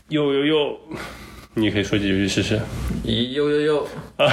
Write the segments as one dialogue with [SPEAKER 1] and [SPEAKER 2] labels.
[SPEAKER 1] 呦呦呦，你可以说几句试试。
[SPEAKER 2] 呦呦呦。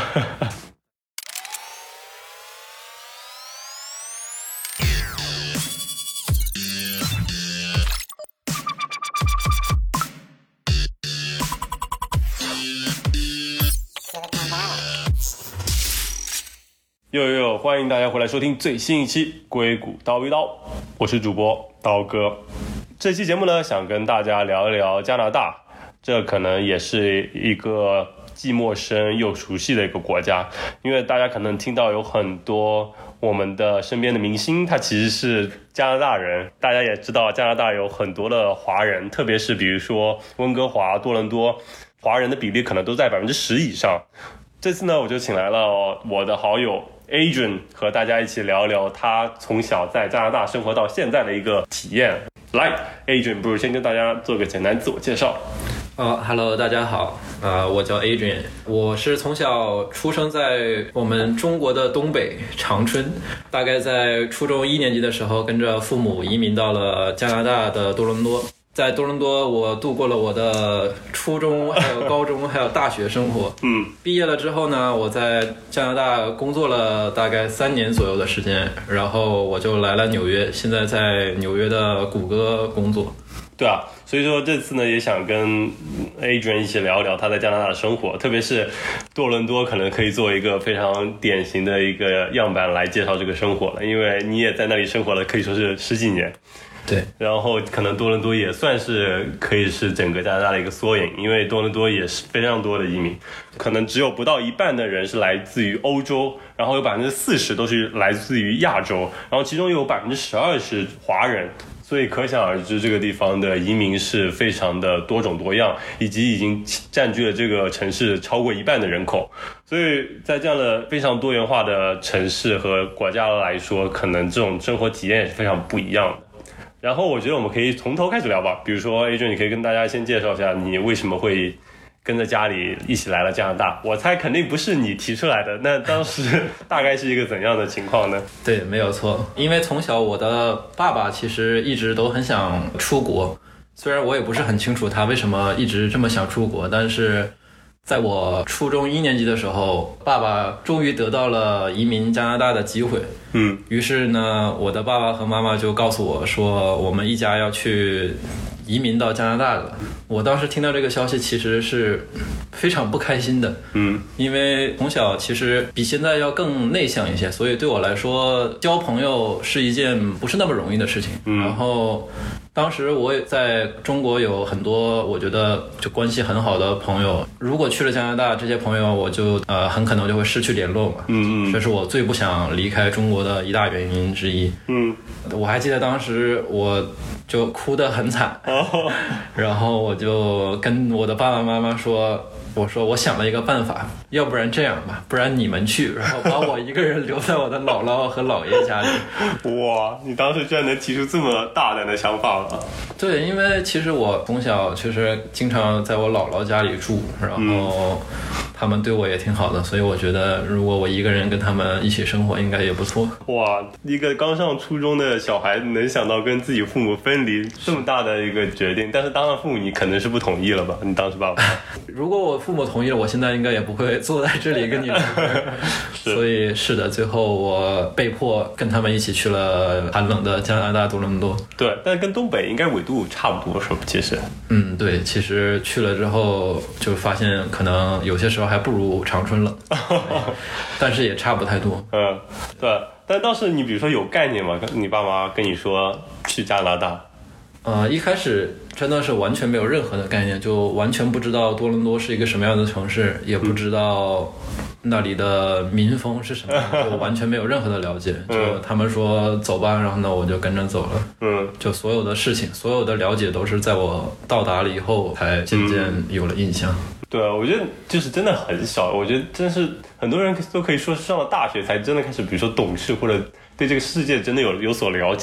[SPEAKER 1] 呦呦呦，欢迎大家回来收听最新一期硅谷叨逼叨，我是主播刀哥。这期节目呢，想跟大家聊一聊加拿大，这可能也是一个既陌生又熟悉的一个国家，因为大家可能听到有很多我们的身边的明星，他其实是加拿大人。大家也知道加拿大有很多的华人，特别是比如说温哥华、多伦多，华人的比例可能都在10%以上。这次呢，我就请来了我的好友 Adrian 和大家一起聊一聊他从小在加拿大生活到现在的一个体验。来 Adrian， 不如先跟大家做个简单自我介绍。
[SPEAKER 2] Hello， 大家好，我叫 Adrian， 我是从小出生在我们中国的东北长春，大概在初中1年级的时候，跟着父母移民到了加拿大的多伦多。在多伦多，我度过了我的初中、还有高中、还有大学生活。毕业了之后呢，我在加拿大工作了大概3年左右的时间，然后我就来了纽约，现在在纽约的谷歌工作。
[SPEAKER 1] 对啊，所以说这次呢，也想跟 Adrian 一起聊一聊他在加拿大的生活，特别是多伦多可能可以作为一个非常典型的一个样板来介绍这个生活了，因为你也在那里生活了，可以说是10几年。
[SPEAKER 2] 对，
[SPEAKER 1] 然后可能多伦多也算是可以是整个加拿大的一个缩影，因为多伦多也是非常多的移民，可能只有不到一半的人是来自于欧洲，然后有40%都是来自于亚洲，然后其中有12%是华人，所以可想而知这个地方的移民是非常的多种多样，以及已经占据了这个城市超过1半的人口，所以在这样的非常多元化的城市和国家来说，可能这种生活体验也是非常不一样的。然后我觉得我们可以从头开始聊吧，比如说 Adrian， 你可以跟大家先介绍一下你为什么会跟着家里一起来了加拿大。我猜肯定不是你提出来的，那当时大概是一个怎样的情况呢？
[SPEAKER 2] 对，没有错，因为从小我的爸爸其实一直都很想出国，虽然我也不是很清楚他为什么一直这么想出国，但是在我初中1年级的时候，爸爸终于得到了移民加拿大的机会。于是呢，我的爸爸和妈妈就告诉我说，我们一家要去移民到加拿大了。我当时听到这个消息其实是非常不开心的。因为从小其实比现在要更内向一些，所以对我来说交朋友是一件不是那么容易的事情。然后当时我也在中国有很多我觉得就关系很好的朋友，如果去了加拿大，这些朋友我就很可能就会失去联络嘛。这是我最不想离开中国的一大原因之一。我还记得当时我就哭得很惨，然后我就跟我的爸爸妈妈说，我说我想了一个办法，要不然这样吧，不然你们去，然后把我一个人留在我的姥姥和姥爷家里。
[SPEAKER 1] 哇，你当时居然能提出这么大胆的想法了。
[SPEAKER 2] 对，因为其实我从小其实经常在我姥姥家里住，然后他们对我也挺好的，所以我觉得如果我一个人跟他们一起生活应该也不错。
[SPEAKER 1] 哇，一个刚上初中的小孩能想到跟自己父母分离这么大的一个决定，但是当了父母你可能是不同意了吧？你当时爸爸
[SPEAKER 2] 如果我父母同意了，我现在应该也不会坐在这里跟你聊所以是的，最后我被迫跟他们一起去了寒冷的加拿大多伦多。
[SPEAKER 1] 对，但跟东北应该纬度差不多是吧？其实
[SPEAKER 2] 对，其实去了之后就发现可能有些时候还不如长春冷但是也差不太多。
[SPEAKER 1] 对，但当时你比如说有概念吗？你爸妈跟你说去加拿大？
[SPEAKER 2] 一开始真的是完全没有任何的概念，就完全不知道多伦多是一个什么样的城市，也不知道那里的民风是什么，就完全没有任何的了解。就他们说走吧，然后呢我就跟着走了。就所有的事情，所有的了解都是在我到达了以后才渐渐有了印象。
[SPEAKER 1] 对，我觉得就是真的很小，我觉得真是很多人都可以说是上了大学才真的开始，比如说懂事或者对这个世界真的有所了解。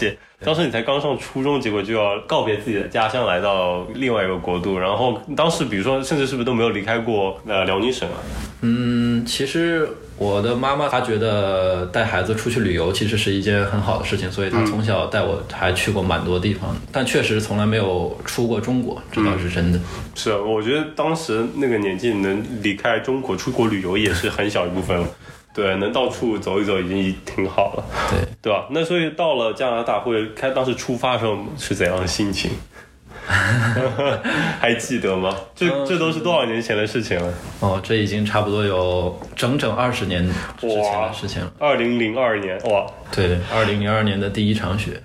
[SPEAKER 1] 当时你才刚上初中，结果就要告别自己的家乡，来到另外一个国度，然后当时比如说甚至是不是都没有离开过辽宁省啊？
[SPEAKER 2] 其实我的妈妈她觉得带孩子出去旅游其实是一件很好的事情，所以她从小带我还去过蛮多地方，但确实从来没有出过中国，这倒是真的。
[SPEAKER 1] 是啊，我觉得当时那个年纪能离开中国出国旅游也是很小一部分了。对，能到处走一走已经挺好了，对吧？那所以到了加拿大或者当时出发的时候是怎样的心情？还记得吗？这都是多少年前的事情了？
[SPEAKER 2] 哦，这已经差不多有整整20年之前的事情了。
[SPEAKER 1] 2002年，哇！
[SPEAKER 2] 对，2002年的第一场雪。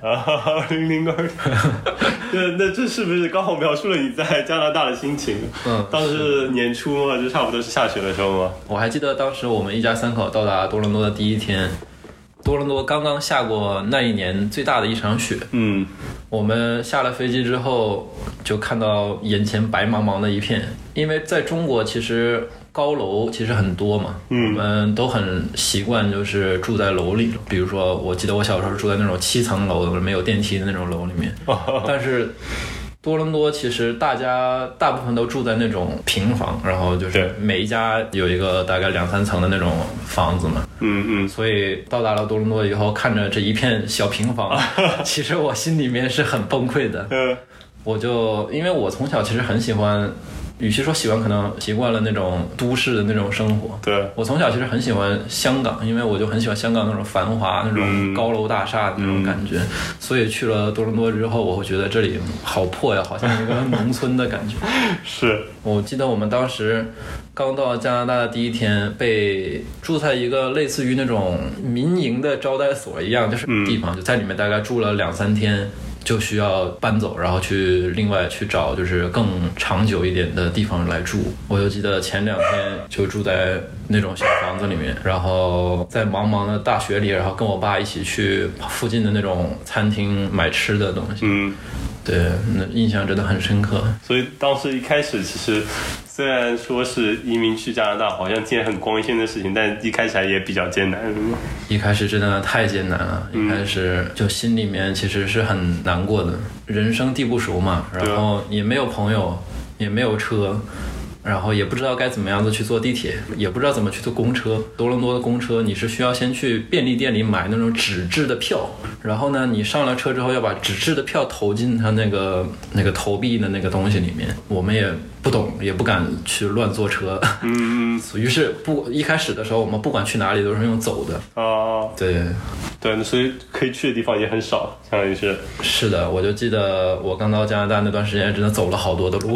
[SPEAKER 1] 2002年，那这是不是刚好描述了你在加拿大的心情？当时年初嘛，就差不多是下雪的时候嘛。
[SPEAKER 2] 我还记得当时我们一家3口到达多伦多的第一天，多伦多刚刚下过那一年最大的一场雪。我们下了飞机之后就看到眼前白茫茫的一片，因为在中国其实高楼其实很多嘛，我们都很习惯就是住在楼里，比如说我记得我小时候住在那种7层楼没有电梯的那种楼里面，但是多伦多其实大部分都住在那种平房，然后就是每一家有一个大概2-3层的那种房子嘛。所以到达了多伦多以后，看着这一片小平房，其实我心里面是很崩溃的。因为我从小其实很喜欢，与其说喜欢，可能习惯了那种都市的那种生活。
[SPEAKER 1] 对，
[SPEAKER 2] 我从小其实很喜欢香港，因为我就很喜欢香港那种繁华、那种高楼大厦的那种感觉。所以去了多伦多之后，我会觉得这里好破呀，好像一个农村的感觉。
[SPEAKER 1] 是，
[SPEAKER 2] 我记得我们当时刚到加拿大的第一天，被住在一个类似于那种民营的招待所一样，就是地方，就在里面大概住了2-3天。就需要搬走，然后另外去找就是更长久一点的地方来住。我就记得前2天就住在那种小房子里面，然后在茫茫的大雪里，然后跟我爸一起去附近的那种餐厅买吃的东西。对，那印象真的很深刻。
[SPEAKER 1] 所以当时一开始其实虽然说是移民去加拿大好像件很光鲜的事情，但一开始还也比较艰难。
[SPEAKER 2] 一开始真的太艰难了，一开始就心里面其实是很难过的，人生地不熟嘛，然后也没有朋友，也没有车，然后也不知道该怎么样子去坐地铁，也不知道怎么去坐公车。多伦多的公车你是需要先去便利店里买那种纸质的票，然后呢你上了车之后要把纸质的票投进它那个投币的那个东西里面。我们也不懂，也不敢去乱坐车。于是一开始的时候我们不管去哪里都是用走的。对，所以可以去的地方也很少，相当于是。是的，我就记得我刚到加拿大那段时间真的走了好多的路。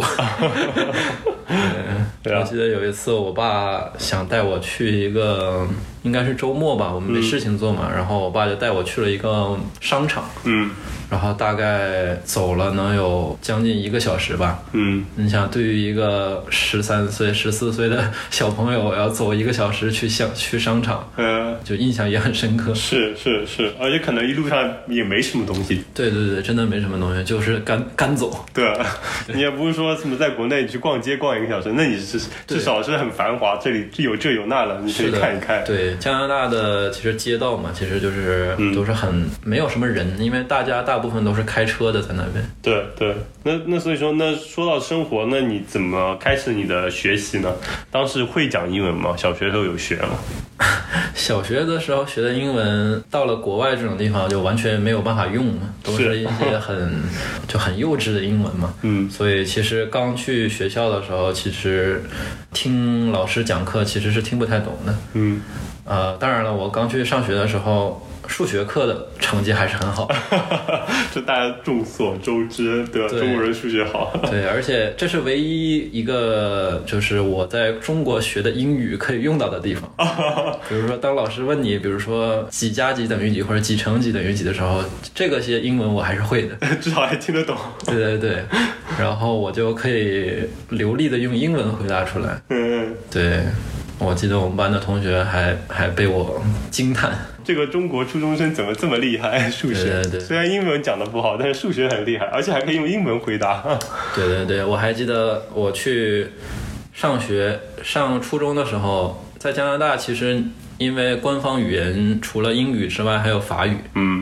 [SPEAKER 2] 我记得有一次我爸想带我去一个应该是周末吧，我们没事情做嘛，然后我爸就带我去了一个商场。然后大概走了能有将近1个小时吧。你想对于一个13岁14岁的小朋友要走1个小时去商场，就印象也很深刻。是，而且可能一路上也没什么东西。对，真的没什么东西，就是干走。对，你也不是说什么在国内你去逛街逛1个小时，那你至少是很繁华，这里有这有那的，你可以看一看。对，加拿大的其实街道嘛，其实就是都是很没有什么人，因为大部分都是开车的在那边。对，那所以说，那说到生活，那你怎么开始你的学习呢？当时会讲英文吗？小学的时候有学吗？小学的时候学的英文，到了国外这种地方就完全没有办法用嘛，都是一些很幼稚的英文嘛。所以其实刚去学校的时候，其实听老师讲课其实是听不太懂的。当然了，我刚去上学的时候，数学课的成绩还是很好。这大家众所周知，对吧？中国人数学好。对，而且这是唯一一个就是我在中国学的英语可以用到的地方。比如说当老师问你比如说几加几等于几或者几乘几等于几的时候，这些英文我还是会的。至少还听得懂。对，然后我就可以流利的用英文回答出来。对，我记得我们班的同学还被我惊叹，这个中国初中生怎么这么厉害？数学对，虽然英文讲得不好，但是数学很厉害，而且还可以用英文回答。对，我还记得我去上初中的时候，在加拿大其实因为官方语言除了英语之外还有法语。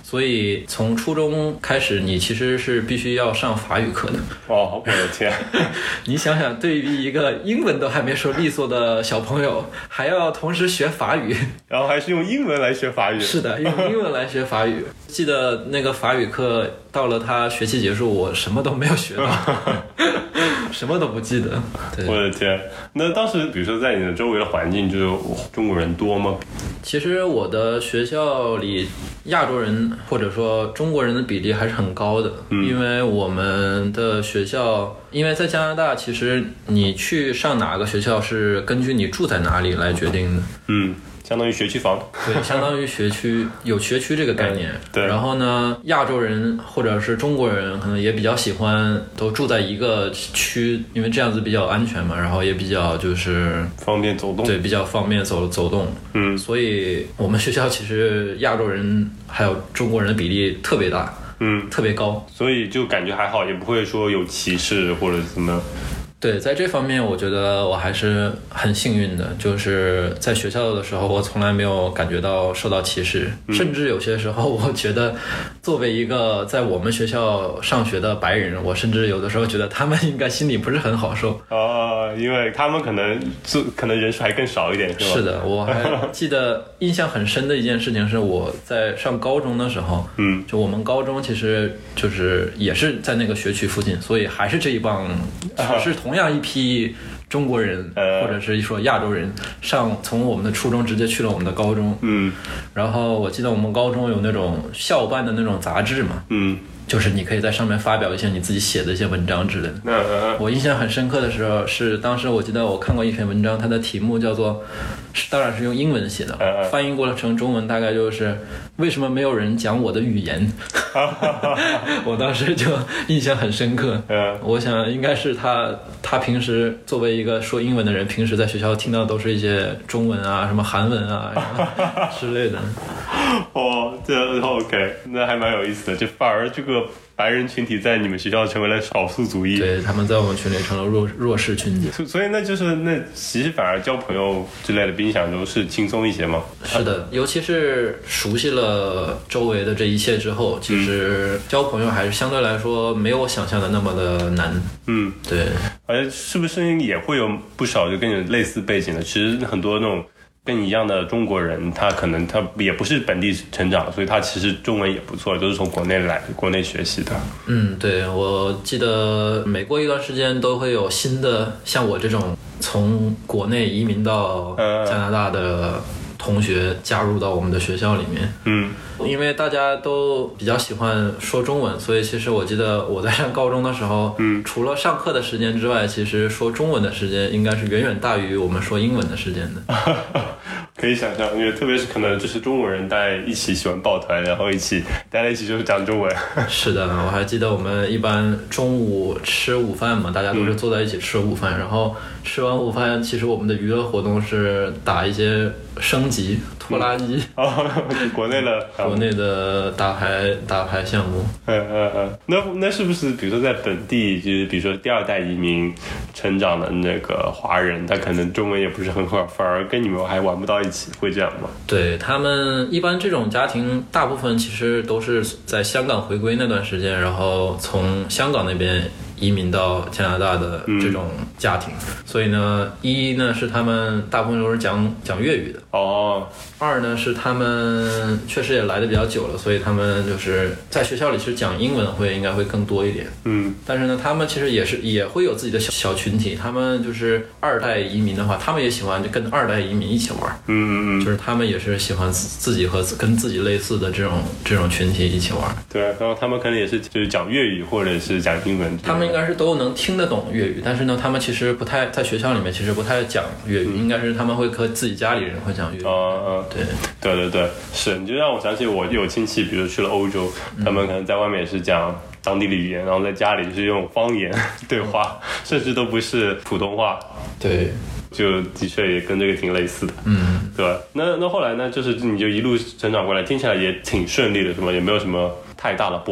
[SPEAKER 2] 所以从初中开始，你其实是必须要上法语课的。
[SPEAKER 1] 哦，我的天！
[SPEAKER 2] 你想想，对于一个英文都还没说利索的小朋友，还要同时学法语，
[SPEAKER 1] 然后还是用英文来学法语。
[SPEAKER 2] 是的，用英文来学法语。记得那个法语课到了他学期结束，我什么都没有学到。什么都不记得。对，
[SPEAKER 1] 我的天！那当时比如说在你的周围的环境，就是中国人多吗？
[SPEAKER 2] 其实我的学校里亚洲人或者说中国人的比例还是很高的，因为我们的学校，因为在加拿大，其实你去上哪个学校是根据你住在哪里来决定的。
[SPEAKER 1] 相当于学区房。
[SPEAKER 2] 对，相当于学区，有学区这个概念。
[SPEAKER 1] 对。
[SPEAKER 2] 然后呢，亚洲人或者是中国人可能也比较喜欢都住在一个区，因为这样子比较安全嘛，然后也比较就是
[SPEAKER 1] 方便走动。
[SPEAKER 2] 对，比较方便走动。所以我们学校其实亚洲人还有中国人的比例特别大，特别高。
[SPEAKER 1] 所以就感觉还好，也不会说有歧视或者怎么。
[SPEAKER 2] 对，在这方面我觉得我还是很幸运的，就是在学校的时候我从来没有感觉到受到歧视，甚至有些时候我觉得作为一个在我们学校上学的白人，我甚至有的时候觉得他们应该心里不是很好受。
[SPEAKER 1] 因为他们可能人数还更少一点，是吧？
[SPEAKER 2] 是的，我还记得印象很深的一件事情是我在上高中的时候，就我们高中其实就是也是在那个学区附近，所以还是这一帮是同样一批中国人，或者是说亚洲人从我们的初中直接去了我们的高中。然后我记得我们高中有那种校办的那种杂志嘛，就是你可以在上面发表一些你自己写的一些文章之类的。我印象很深刻的时候是当时我记得我看过一篇文章，它的题目叫做，当然是用英文写的，翻译过成中文大概就是为什么没有人讲我的语言。我当时就印象很深刻。我想应该是他平时作为一个说英文的人，平时在学校听到都是一些中文啊，什么韩文啊之类的。
[SPEAKER 1] 这 OK， 那还蛮有意思的，就反而这个白人群体在你们学校成为了少数族裔。
[SPEAKER 2] 对，他们在我们群里成了弱势群体。
[SPEAKER 1] 所以那其实反而交朋友之类的比你想中是轻松一些吗？
[SPEAKER 2] 是的，尤其是熟悉了周围的这一切之后，其实交朋友还是相对来说没有我想象的那么的难。对。
[SPEAKER 1] 而且是不是也会有不少就跟你类似背景的？其实很多那种跟你一样的中国人，他也不是本地成长，所以他其实中文也不错，都是从国内学习的。对，
[SPEAKER 2] 我记得每过一段时间都会有新的像我这种从国内移民到加拿大的同学加入到我们的学校里面。因为大家都比较喜欢说中文，所以其实我记得我在上高中的时候，除了上课的时间之外，其实说中文的时间应该是远远大于我们说英文的时间的。
[SPEAKER 1] 可以想象，因为特别是可能就是中国人大家一起喜欢抱团，然后一起待在一起就是讲中文。
[SPEAKER 2] 是的，我还记得我们一般中午吃午饭嘛，大家都是坐在一起吃午饭，然后吃完午饭，其实我们的娱乐活动是打一些升级拖拉机。
[SPEAKER 1] 国
[SPEAKER 2] 内的打牌项目。
[SPEAKER 1] 那是不是比如说在本地，就是比如说第二代移民成长的那个华人，他可能中文也不是很好，反而跟你们还玩不到一起，会这样吗？
[SPEAKER 2] 对，他们一般这种家庭大部分其实都是在香港回归那段时间，然后从香港那边移民到加拿大的这种家庭。所以呢，一呢是他们大部分都是讲粤语的。二呢是他们确实也来的比较久了，所以他们就是在学校里其实讲英文应该会更多一点。但是呢，他们其实也会有自己的小群体。他们就是二代移民的话，他们也喜欢就跟二代移民一起玩。就是他们也是喜欢自己和跟自己类似的这种群体一起玩。
[SPEAKER 1] 对，然后他们可能也是就是讲粤语或者是讲英文。
[SPEAKER 2] 他们应该是都能听得懂粤语，但是呢，他们其实不太在学校里面其实不太讲粤语，应该是他们会和自己家里人会讲粤语。
[SPEAKER 1] 对，是，你就让我想起我有亲戚，比如去了欧洲，他们可能在外面也是讲当地的语言，然后在家里就是用方言对话，甚至都不是普通话。
[SPEAKER 2] 对，
[SPEAKER 1] 就的确也跟这个挺类似的。对吧？那后来呢，就是你就一路成长过来，听起来也挺顺利的，是吗？也没有什么太大的波澜。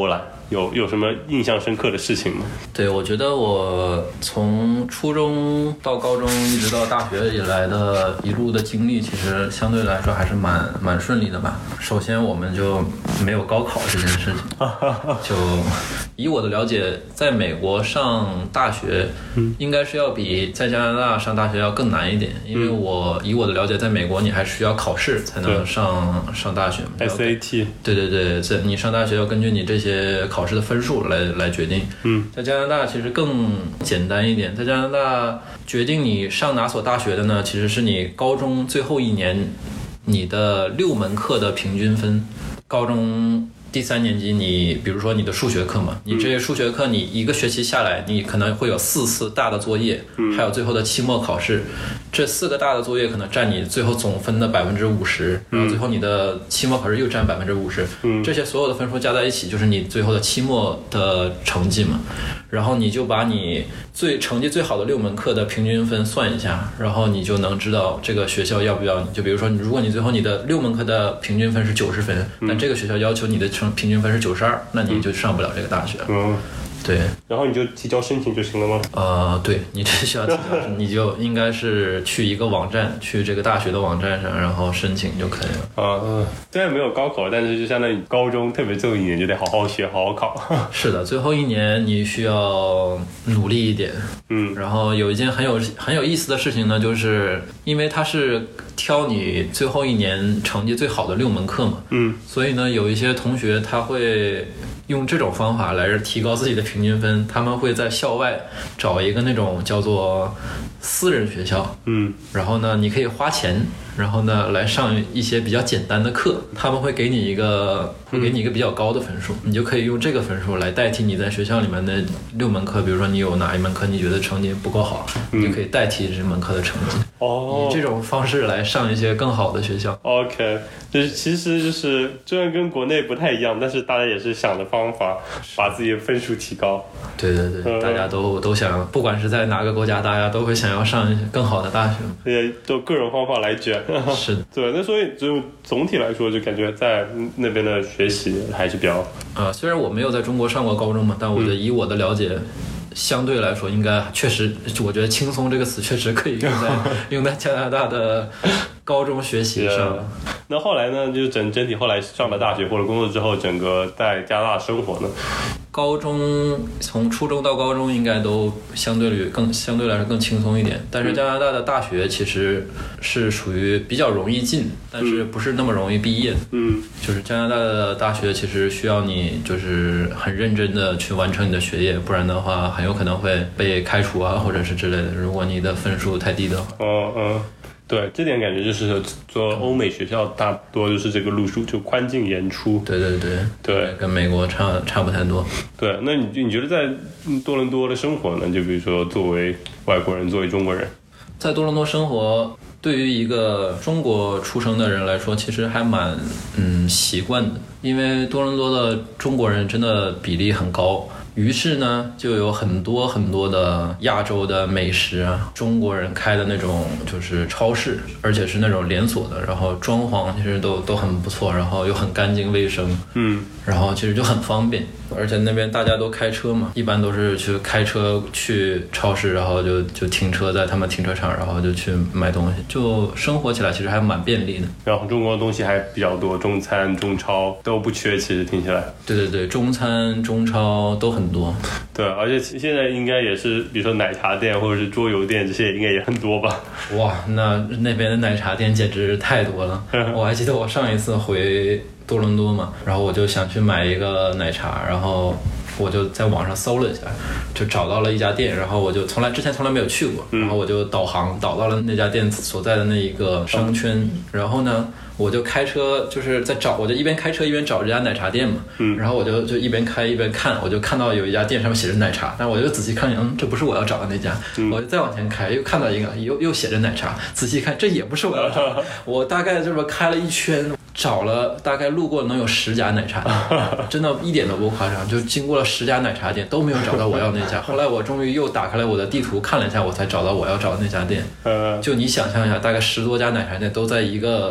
[SPEAKER 1] 有什么印象深刻的事情吗？
[SPEAKER 2] 对，我觉得我从初中到高中一直到大学以来的一路的经历，其实相对来说还是蛮顺利的吧。首先我们就没有高考这件事情，就以我的了解，在美国上大学应该是要比在加拿大上大学要更难一点，因为以我的了解，在美国你还需要考试才能上大学
[SPEAKER 1] SAT。
[SPEAKER 2] 对，你上大学要根据你这些考试的分数来决定。在加拿大其实更简单一点，在加拿大决定你上哪所大学的呢，其实是你高中最后一年你的6门课的平均分。高中第3年级你比如说你的数学课嘛，你这些数学课你一个学期下来，你可能会有4次大的作业，还有最后的期末考试，这4个大的作业可能占你最后总分的50%，然后最后你的期末考试又占50%，这些所有的分数加在一起就是你最后的期末的成绩嘛。然后你就把你成绩最好的6门课的平均分算一下，然后你就能知道这个学校要不要你。就比如说如果你最后你的6门课的平均分是90分，但这个学校要求你的平均分是92，那你就上不了这个大学。对，
[SPEAKER 1] 然后你就提交申请就行了吗？
[SPEAKER 2] 对，你这需要提交，你就应该是去一个网站，去这个大学的网站上，然后申请就可以了。
[SPEAKER 1] 虽然没有高考，但是就相当于高中，特别最后一年就得好好学，好好考。
[SPEAKER 2] 是的，最后一年你需要努力一点。然后有一件很有意思的事情呢，就是因为它是挑你最后一年成绩最好的6门课嘛。所以呢，有一些同学他会用这种方法来提高自己的平均分，他们会在校外找一个那种叫做私人学校，然后呢你可以花钱，然后呢来上一些比较简单的课，他们会给你一个比较高的分数，你就可以用这个分数来代替你在学校里面的6门课，比如说你有哪一门课你觉得成绩不够好，你就可以代替这门课的成绩，以这种方式来上一些更好的学校。
[SPEAKER 1] OK， 就是其实就是虽然跟国内不太一样，但是大家也是想的方法把自己的分数提高。
[SPEAKER 2] 对，大家都想，不管是在哪个国家，大家都会想要上一些更好的大学，
[SPEAKER 1] 也都各种方法来卷。
[SPEAKER 2] 是的，
[SPEAKER 1] 对，那所以就总体来说，就感觉在那边的学习还是比较
[SPEAKER 2] 虽然我没有在中国上过高中嘛，但我觉得以我的了解，相对来说应该确实，我觉得轻松这个词确实可以用在加拿大的高中学习上。
[SPEAKER 1] 那后来呢，就整体后来上了大学或者工作之后，整个在加拿大生活呢？
[SPEAKER 2] 高中从初中到高中应该都相对来说更轻松一点，但是加拿大的大学其实是属于比较容易进，但是不是那么容易毕业。就是加拿大的大学其实需要你就是很认真的去完成你的学业，不然的话很有可能会被开除啊，或者是之类的，如果你的分数太低的话。
[SPEAKER 1] 对，这点感觉就是做欧美学校大多就是这个路数，就宽进严出。
[SPEAKER 2] 对，跟美国差不太多。
[SPEAKER 1] 对，那你觉得在多伦多的生活呢？就比如说作为外国人，作为中国人，
[SPEAKER 2] 在多伦多生活，对于一个中国出生的人来说，其实还蛮习惯的，因为多伦多的中国人真的比例很高。于是呢，就有很多很多的亚洲的美食啊，中国人开的那种就是超市，而且是那种连锁的，然后装潢其实都很不错，然后又很干净卫生，然后其实就很方便，而且那边大家都开车嘛，一般都是去开车去超市，然后就停车在他们停车场，然后就去买东西，就生活起来其实还蛮便利的。
[SPEAKER 1] 然后中国的东西还比较多，中餐中超都不缺，其实听起来。对，
[SPEAKER 2] 中餐中超都很多。
[SPEAKER 1] 对，而且现在应该也是，比如说奶茶店或者是桌游店这些应该也很多吧。
[SPEAKER 2] 哇，那边的奶茶店简直太多了。我还记得我上一次回多伦多嘛，然后我就想去买一个奶茶，然后我就在网上搜了一下，就找到了一家店，然后我就之前从来没有去过，然后我就导到了那家店所在的那一个商圈，然后呢我就开车就是在找，我就一边开车一边找这家奶茶店嘛，然后我就一边开一边看，我就看到有一家店上面写着奶茶，但我就仔细看，这不是我要找的那家，我就再往前开，又看到一个又写着奶茶，仔细看这也不是我要找的，我大概就是开了一圈，找了大概路过能有10家奶茶店，真的一点都不夸张，就经过了10家奶茶店都没有找到我要那家，后来我终于又打开了我的地图看了一下，我才找到我要找的那家店。就你想象一下，大概10多家奶茶店都在一个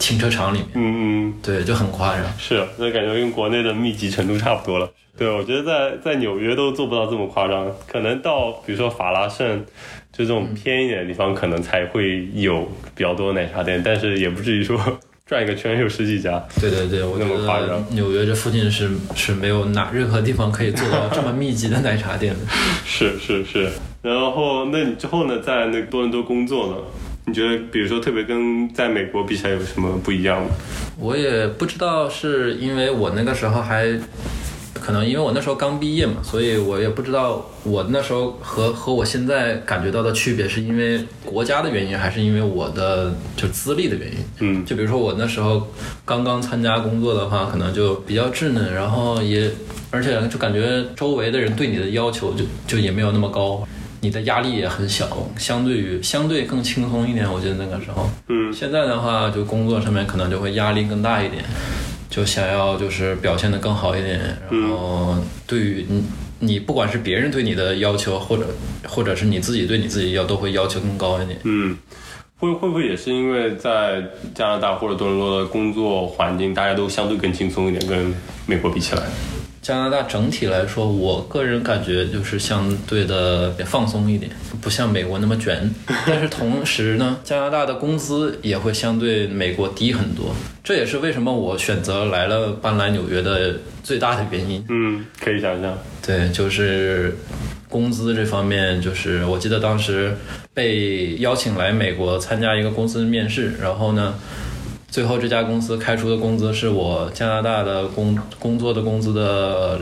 [SPEAKER 2] 停车场里面，对，就很夸张。
[SPEAKER 1] 是，那感觉跟国内的密集程度差不多了。对，我觉得在纽约都做不到这么夸张，可能到比如说法拉盛就这种偏一点的地方，可能才会有比较多的奶茶店，但是也不至于说转一个圈有十几家。
[SPEAKER 2] 对对对，我觉得纽约这附近是没有任何地方可以做到这么密集的奶茶店的。
[SPEAKER 1] 是。然后那你之后呢，在那个多伦多工作呢？你觉得比如说特别跟在美国比起来有什么不一样吗？
[SPEAKER 2] 我也不知道，是因为我那个时候可能因为我那时候刚毕业嘛，所以我也不知道我那时候和我现在感觉到的区别是因为国家的原因，还是因为我的就资历的原因。就比如说我那时候刚刚参加工作的话，可能就比较稚嫩，然后而且就感觉周围的人对你的要求就也没有那么高，你的压力也很小，相对更轻松一点。我觉得那个时候，现在的话就工作上面可能就会压力更大一点，就想要就是表现得更好一点，然后对于你不管是别人对你的要求，或者是你自己对你自己都会要求更高一点。
[SPEAKER 1] 会不会也是因为在加拿大或者多伦多的工作环境，大家都相对更轻松一点，跟美国比起来？
[SPEAKER 2] 加拿大整体来说，我个人感觉就是相对的放松一点，不像美国那么卷。但是同时呢，加拿大的工资也会相对美国低很多，这也是为什么我选择搬来纽约的最大的原因。
[SPEAKER 1] 可以想象。
[SPEAKER 2] 对，就是工资这方面，就是我记得当时被邀请来美国参加一个公司面试，然后呢，最后这家公司开出的工资是我加拿大的工作的工资的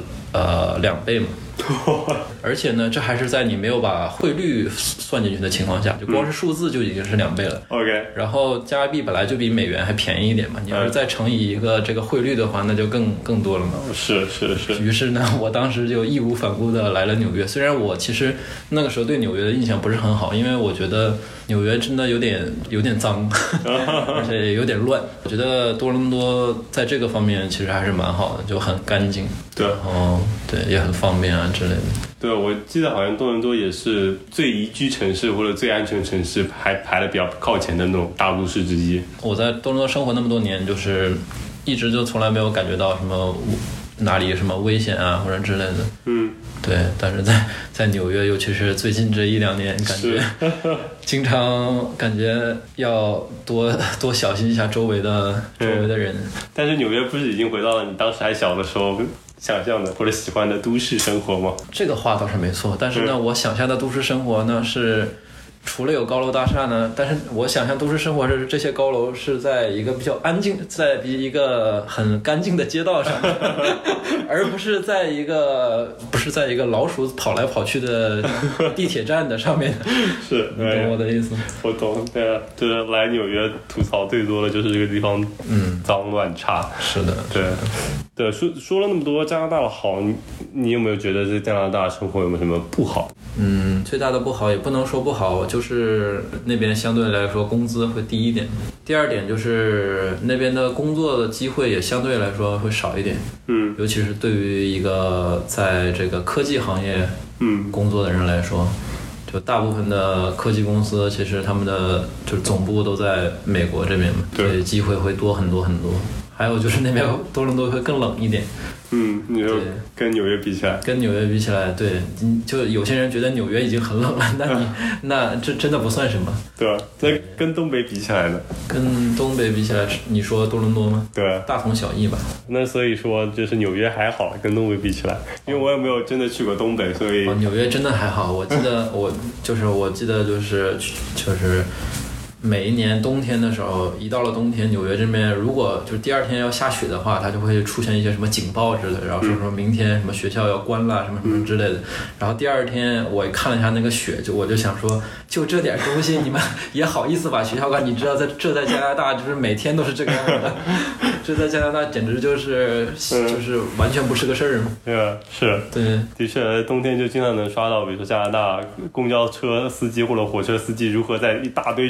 [SPEAKER 2] 2倍嘛。而且呢，这还是在你没有把汇率算进去的情况下，就光是数字就已经是2倍了。
[SPEAKER 1] OK。
[SPEAKER 2] 然后加币本来就比美元还便宜一点嘛，你要是再乘以一个这个汇率的话，那就更多了嘛。
[SPEAKER 1] 是。
[SPEAKER 2] 于是呢，我当时就义无反顾的来了纽约。虽然我其实那个时候对纽约的印象不是很好，因为我觉得纽约真的有点脏，而且有点乱。我觉得多伦多在这个方面其实还是蛮好的，就很干净。
[SPEAKER 1] 对。
[SPEAKER 2] 然后对，也很方便啊之类的。
[SPEAKER 1] 对，我记得好像多伦多也是最宜居城市或者最安全城市，还排的比较靠前的那种大都市之一。
[SPEAKER 2] 我在多伦多生活那么多年，就是一直就从来没有感觉到什么哪里什么危险啊或者之类的。对，但是在纽约，尤其是最近这1-2年，感觉经常感觉要多小心一下周围的人。
[SPEAKER 1] 但是纽约不是已经回到了你当时还小的时候想象的或者喜欢的都市生活吗？
[SPEAKER 2] 这个话倒是没错，但是呢，我想象的都市生活呢是除了有高楼大厦呢，但是我想象都市生活是这些高楼是在一个比较安静，在一个很干净的街道上，而不是在一个老鼠跑来跑去的地铁站的上面。
[SPEAKER 1] 是，
[SPEAKER 2] 你懂我的意思？
[SPEAKER 1] 我懂。对啊，就是来纽约吐槽最多的就是这个地方，脏乱差。
[SPEAKER 2] 是的，
[SPEAKER 1] 对，说了那么多加拿大的好，你有没有觉得在加拿大生活有没有什么不好？
[SPEAKER 2] 最大的不好也不能说不好，就是那边相对来说工资会低一点。第二点就是那边的工作的机会也相对来说会少一点。尤其是对于一个在这个科技行业工作的人来说，就大部分的科技公司其实他们的就是总部都在美国这边嘛，所以机会会多很多很多。还有就是那边多伦多会更冷一点。
[SPEAKER 1] 你说跟纽约比起来？
[SPEAKER 2] 跟纽约比起来，对，就有些人觉得纽约已经很冷了，那这真的不算什么。
[SPEAKER 1] 对啊，那跟东北比起来呢？
[SPEAKER 2] 跟东北比起来，你说多伦多吗？
[SPEAKER 1] 对，
[SPEAKER 2] 大同小异吧。
[SPEAKER 1] 那所以说就是纽约还好，跟东北比起来，因为我也没有真的去过东北，所以
[SPEAKER 2] 纽约真的还好。我记得就是每一年冬天的时候，一到了冬天，纽约这边如果就第二天要下雪的话，它就会出现一些什么警报之类的，然后说明天什么学校要关了，什么之类的。然后第二天我看了一下那个雪，我就想说，就这点东西你们也好意思把学校关？你知道这在加拿大就是每天都是这个样子的，这在加拿大简直就是完全不是个事儿嘛。
[SPEAKER 1] 对，是，
[SPEAKER 2] 对，
[SPEAKER 1] 的确，冬天就经常能刷到，比如说加拿大公交车司机或者火车司机如何在一大堆雪里面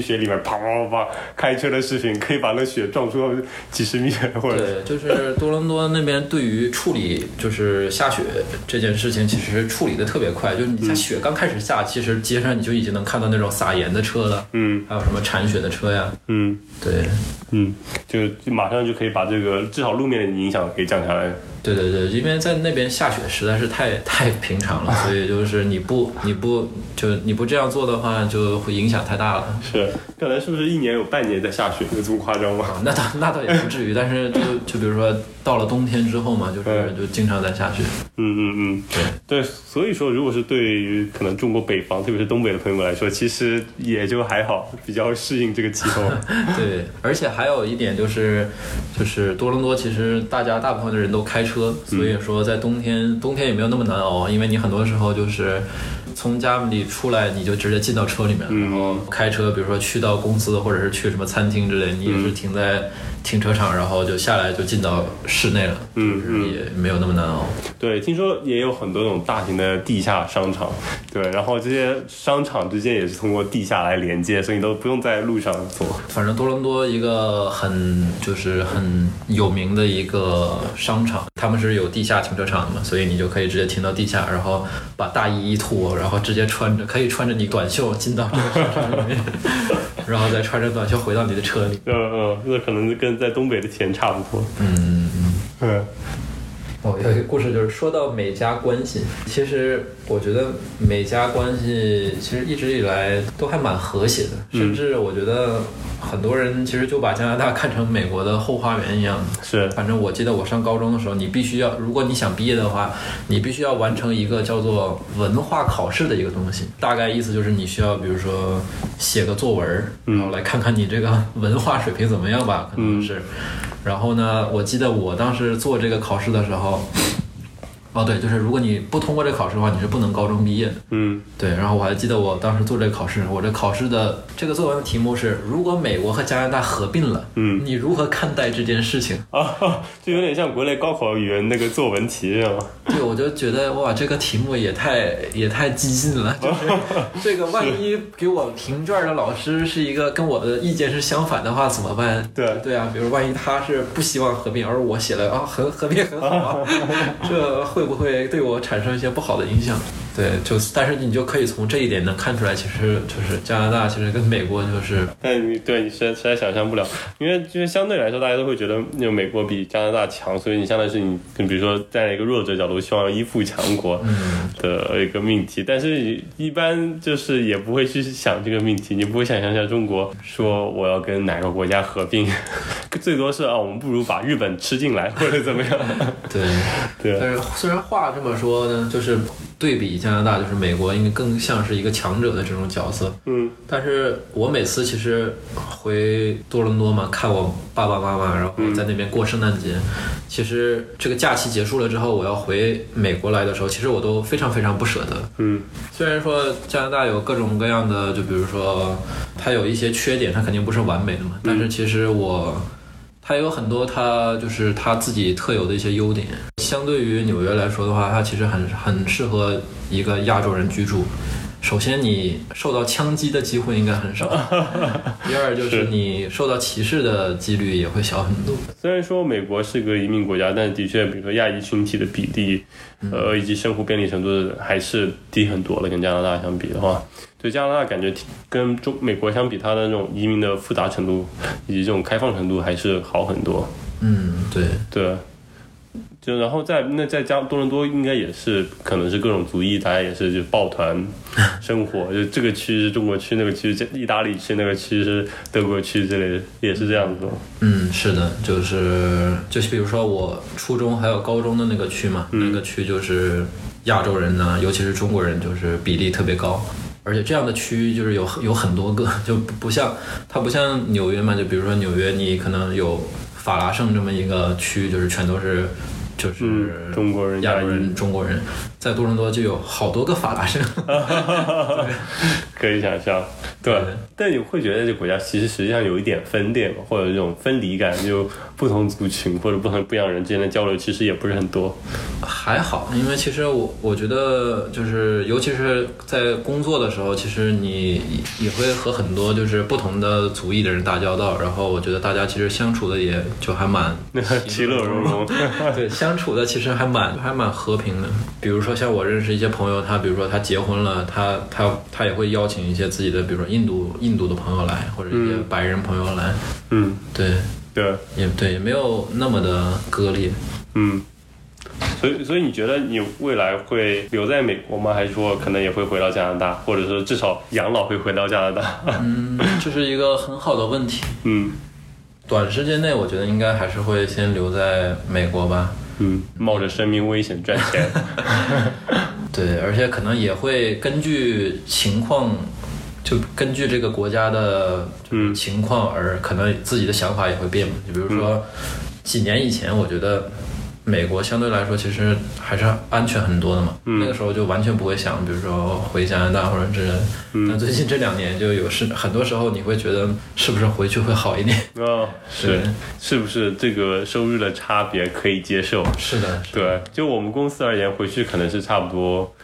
[SPEAKER 1] 啪啪啪开车的视频，可以把那雪撞出几十米或者。
[SPEAKER 2] 对，就是多伦多那边对于处理就是下雪这件事情，其实处理的特别快。就是你在雪刚开始下，其实街上你就已经能看到那种撒盐的车了，还有什么铲雪的车呀，对，
[SPEAKER 1] 就马上就可以把这个至少路面的影响给降下来。
[SPEAKER 2] 对对对，因为在那边下雪实在是太平常了，所以就是你不这样做的话，就会影响太大了。
[SPEAKER 1] 是，可能是不是1年有半年在下雪，有这么夸张吗？
[SPEAKER 2] 那倒也不至于，但是就比如说到了冬天之后嘛，就经常在下雪。
[SPEAKER 1] 对，所以说如果是对于可能中国北方，特别是东北的朋友们来说，其实也就还好，比较适应这个气候。
[SPEAKER 2] 对，而且还有一点就是多伦多其实大部分的人都开车，所以说在冬天也没有那么难熬，因为你很多时候就是从家里出来你就直接进到车里面，然后开车比如说去到公司或者是去什么餐厅之类，你也是停在停车场，然后就下来就进到室内了，就是也没有那么难熬。
[SPEAKER 1] 对，听说也有很多那种大型的地下商场，对，然后这些商场之间也是通过地下来连接，所以你都不用在路上走。
[SPEAKER 2] 反正多伦多一个很有名的一个商场，他们是有地下停车场的嘛，所以你就可以直接停到地下，然后把大衣一脱，然后直接可以穿着你短袖进到这个商场里面，然后再穿着短袖回到你的车里。
[SPEAKER 1] 那可能跟在东北的钱差不多。
[SPEAKER 2] 有一个故事，就是说到美加关系，其实我觉得美加关系其实一直以来都还蛮和谐的，甚至我觉得很多人其实就把加拿大看成美国的后花园一样。
[SPEAKER 1] 是，
[SPEAKER 2] 反正我记得我上高中的时候，你必须要，如果你想毕业的话，你必须要完成一个叫做文化考试的一个东西，大概意思就是你需要比如说写个作文，然后来看看你这个文化水平怎么样吧，可能是。然后呢，我记得我当时做这个考试的时候，对，就是如果你不通过这个考试的话，你是不能高中毕业的。对。然后我还记得我当时做这个考试，我这考试的这个作文的题目是：如果美国和加拿大合并了，你如何看待这件事情？
[SPEAKER 1] 就有点像国内高考语文那个作文题，是吗？
[SPEAKER 2] 对，我就觉得哇，这个题目也太激进了，就是这个万一给我评卷的老师是一个跟我的意见是相反的话怎么办？对啊，比如万一他是不希望合并，而我写了合并很好啊，这会不会对我产生一些不好的影响？对，但是你就可以从这一点能看出来，其实就是加拿大其实跟美国就是，
[SPEAKER 1] 但你实在想象不了，因为就是相对来说大家都会觉得那美国比加拿大强，所以你相当于是你比如说站在一个弱者角度，希望依附强国的一个命题，但是一般就是也不会去想这个命题，你不会想象像中国说我要跟哪个国家合并，最多是我们不如把日本吃进来或者怎么样。对。
[SPEAKER 2] 但是虽然话这么说呢，就是对比加拿大，就是美国应该更像是一个强者的这种角色。但是我每次其实回多伦多嘛，看我爸爸妈妈，然后在那边过圣诞节，其实这个假期结束了之后，我要回美国来的时候，其实我都非常非常不舍得。虽然说加拿大有各种各样的，就比如说它有一些缺点，它肯定不是完美的嘛，但是其实它有很多它就是它自己特有的一些优点，相对于纽约来说的话，它其实很适合一个亚洲人居住。首先你受到枪击的机会应该很少，第二就是你受到歧视的几率也会小很多。
[SPEAKER 1] 虽然说美国是个移民国家，但的确比如说亚裔群体的比例以及生活便利程度还是低很多了，跟加拿大相比的话。对，加拿大感觉跟美国相比，它的那种移民的复杂程度以及这种开放程度还是好很多。对，就然后在多伦多应该也是可能是各种族裔，大家也是就抱团生活，就这个区是中国区，那个区是意大利区，那个区是德国区之类的，也是这样子。
[SPEAKER 2] 是的，就是比如说我初中还有高中的那个区嘛，那个区就是亚洲人呢，尤其是中国人，就是比例特别高。而且这样的区域就是有很多个，就不像纽约嘛，就比如说纽约你可能有法拉盛这么一个区，就是全都是就是
[SPEAKER 1] 中国人、
[SPEAKER 2] 亚洲人、中国人。 在多伦多就有好多个法拉盛。
[SPEAKER 1] 可以想象，对。但你会觉得这国家其实实际上有一点分裂嘛，或者这种分离感，就不同族群或者不一样人之间的交流其实也不是很多。
[SPEAKER 2] 还好，因为其实我觉得就是尤其是在工作的时候，其实你也会和很多就是不同的族裔的人打交道，然后我觉得大家其实相处的也就还蛮
[SPEAKER 1] 其乐融融。
[SPEAKER 2] 对，相处的其实还蛮和平的。比如说像我认识一些朋友，他比如说他结婚了，他也会邀请一些自己的，比如说印度的朋友来，或者一些白人朋友来。
[SPEAKER 1] 嗯，
[SPEAKER 2] 对
[SPEAKER 1] 对，
[SPEAKER 2] 也没有那么的割裂。
[SPEAKER 1] 嗯。所以你觉得你未来会留在美国吗？还是说可能也会回到加拿大，或者说至少养老会回到加拿大？
[SPEAKER 2] 这是一个很好的问题。短时间内我觉得应该还是会先留在美国吧。
[SPEAKER 1] 冒着生命危险赚钱。
[SPEAKER 2] 对，而且可能也会根据情况，就根据这个国家的情况而可能自己的想法也会变嘛。就比如说几年以前，我觉得美国相对来说其实还是安全很多的嘛。那个时候就完全不会想，比如说回加拿大或者之类的。但最近这2年就很多时候你会觉得是不是回去会好一点？
[SPEAKER 1] 是不是这个收入的差别可以接受？
[SPEAKER 2] 是的，
[SPEAKER 1] 对，就我们公司而言，回去可能是差不多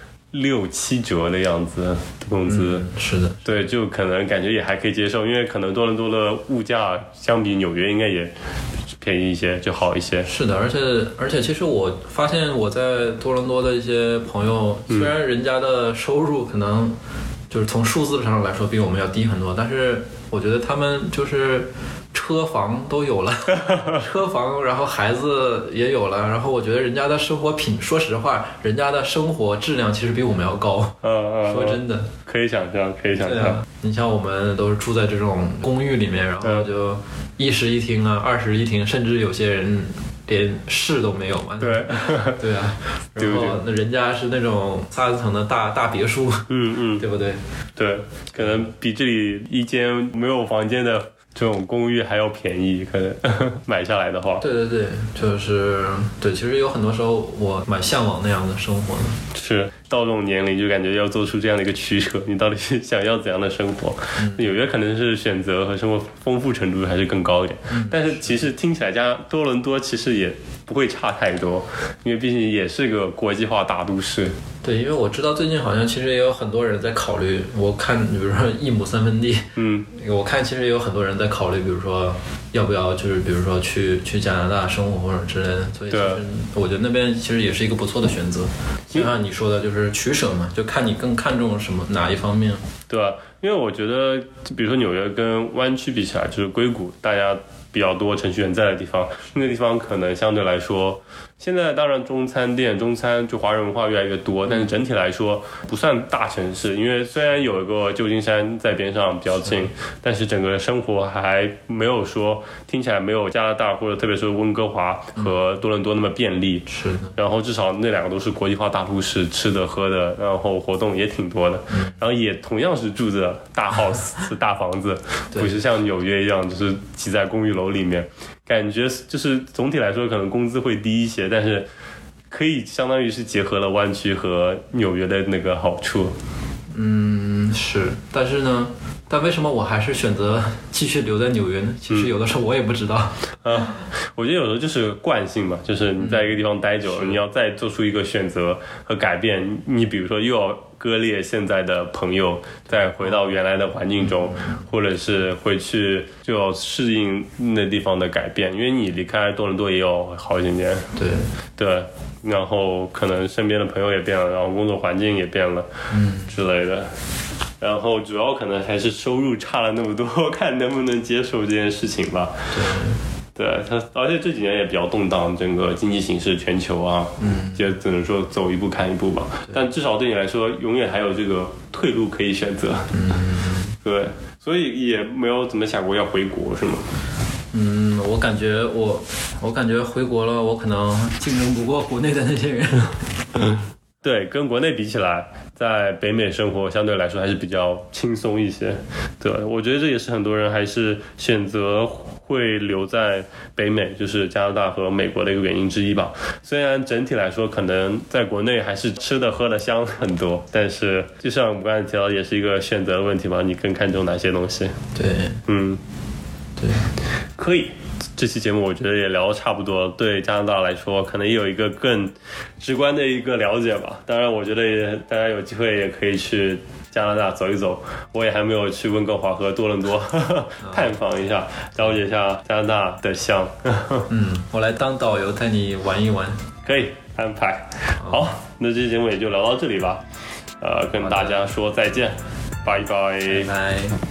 [SPEAKER 1] 6-7折的样子的工资。是的，对，就可能感觉也还可以接受，因为可能多伦多的物价相比纽约应该也便宜一些，就好一些。
[SPEAKER 2] 是的，而且其实我发现我在多伦多的一些朋友，虽然人家的收入可能就是从数字上来说比我们要低很多，但是我觉得他们就是车房都有了，车房，然后孩子也有了，然后我觉得人家的生活说实话，人家的生活质量其实比我们要高。说真的，
[SPEAKER 1] 可以想象。
[SPEAKER 2] 你像我们都是住在这种公寓里面，然后就1室1厅啊，2室1厅，甚至有些人连室都没有嘛。对啊，然后那人家是那种3层的大别墅。对不对？
[SPEAKER 1] 对，可能比这里一间没有房间的这种公寓还要便宜，可能买下来的话。
[SPEAKER 2] 对，就是对，其实有很多时候我蛮向往那样的生活的。
[SPEAKER 1] 是到这种年龄就感觉要做出这样的一个取舍，你到底是想要怎样的生活？纽约可能是选择和生活丰富程度还是更高一点，但是其实听起来多伦多其实也不会差太多，因为毕竟也是个国际化大都市。
[SPEAKER 2] 对，因为我知道最近好像其实也有很多人在考虑，我看比如说1亩3分地，我看其实也有很多人在考虑，比如说要不要就是比如说去加拿大生活或者之类的，所以其实我觉得那边其实也是一个不错的选择。就像你说的，就是取舍嘛，就看你更看重哪一方面。
[SPEAKER 1] 对啊，因为我觉得比如说纽约跟湾区比起来，就是硅谷大家比较多程序员在的地方，那个地方可能相对来说，现在当然中餐就华人文化越来越多，但是整体来说不算大城市，因为虽然有一个旧金山在边上比较近，但是整个生活还没有说听起来没有加拿大或者特别是温哥华和多伦多那么便利。
[SPEAKER 2] 是的，
[SPEAKER 1] 然后至少那2个都是国际化大都市，吃的喝的，然后活动也挺多的，然后也同样是住着大 house 是大房子，不是像纽约一样就是挤在公寓楼里面，感觉就是总体来说可能工资会低一些，但是可以相当于是结合了湾区和纽约的那个好处。
[SPEAKER 2] 是，但为什么我还是选择继续留在纽约呢？其实有的时候我也不知道。
[SPEAKER 1] 我觉得有时候就是惯性嘛，就是你在一个地方待久了，你要再做出一个选择和改变，你比如说又要割裂现在的朋友，再回到原来的环境中，或者是回去就要适应那地方的改变，因为你离开多伦多也有好几年。对，然后可能身边的朋友也变了，然后工作环境也变了，之类的。然后主要可能还是收入差了那么多，看能不能接受这件事情吧。对，而且这几年也比较动荡，整个经济形势全球啊，就只能说走一步看一步吧。但至少对你来说，永远还有这个退路可以选择。对，所以也没有怎么想过要回国，是吗？
[SPEAKER 2] 我感觉回国了，我可能竞争不过国内的那些人。
[SPEAKER 1] 对，跟国内比起来， 在北美生活相对来说还是比较轻松一些。对，我觉得这也是很多人还是选择会留在北美，就是加拿大和美国的一个原因之一吧。虽然整体来说可能在国内还是吃的喝的香很多，但是就像我们刚才提到，也是一个选择的问题嘛，你更看重哪些东西？
[SPEAKER 2] 对，对，
[SPEAKER 1] 可以。这期节目我觉得也聊得差不多，对加拿大来说可能也有一个更直观的一个了解吧。当然我觉得大家有机会也可以去加拿大走一走，我也还没有去温哥华和多伦多探访一下，了解一下加拿大的香。
[SPEAKER 2] 我来当导游带你玩一玩。
[SPEAKER 1] 可以安排。好，那这期节目也就聊到这里吧，跟大家说再见，拜拜。
[SPEAKER 2] 拜拜。